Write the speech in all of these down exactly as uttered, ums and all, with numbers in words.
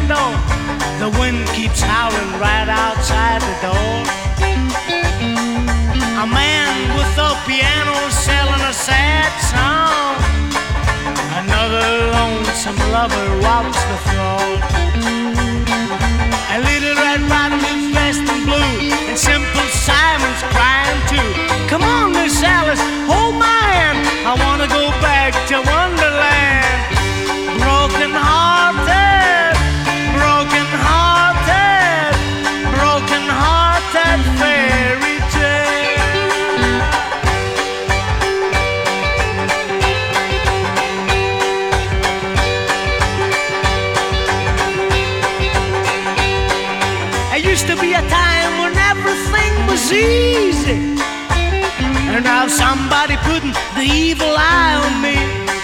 window. The wind keeps howling right outside the door. A man with a piano selling a sad song. Another lonesome lover walks the floor. A little red bottom is dressed in blue, and Simple Simon's crying too. Come on, Miss Alice, hold my hand. I wanna go back to Wonderland. Broken hearted, broken hearted, broken hearted fairy tale. There used to be a time when everything was easy, and now somebody putting the evil eye on me.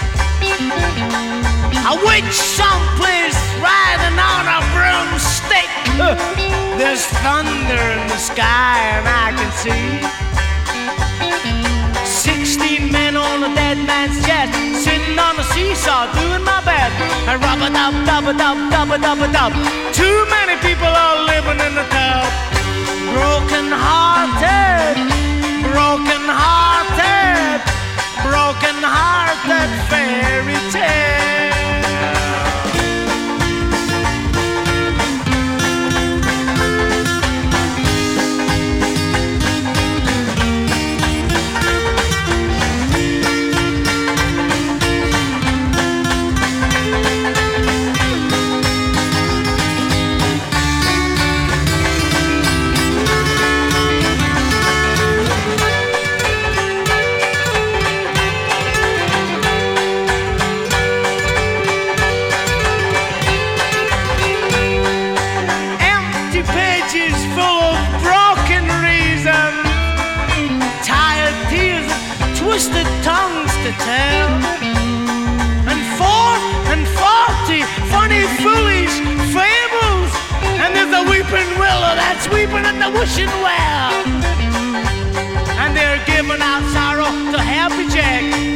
A witch someplace riding on a broomstick. There's thunder in the sky and I can see sixteen men on a dead man's chest, sitting on a seesaw doing my best. A rub-a-dub, dub-a-dub, dub-a-dub-a-dub. Too many people are living in the tub. Broken hearted, broken hearted, broken hearted fairy tale. Twisted tongues to tell, and four and forty funny foolish fables, and there's a weeping willow that's weeping at the wishing well, and they're giving out sorrow to Happy Jack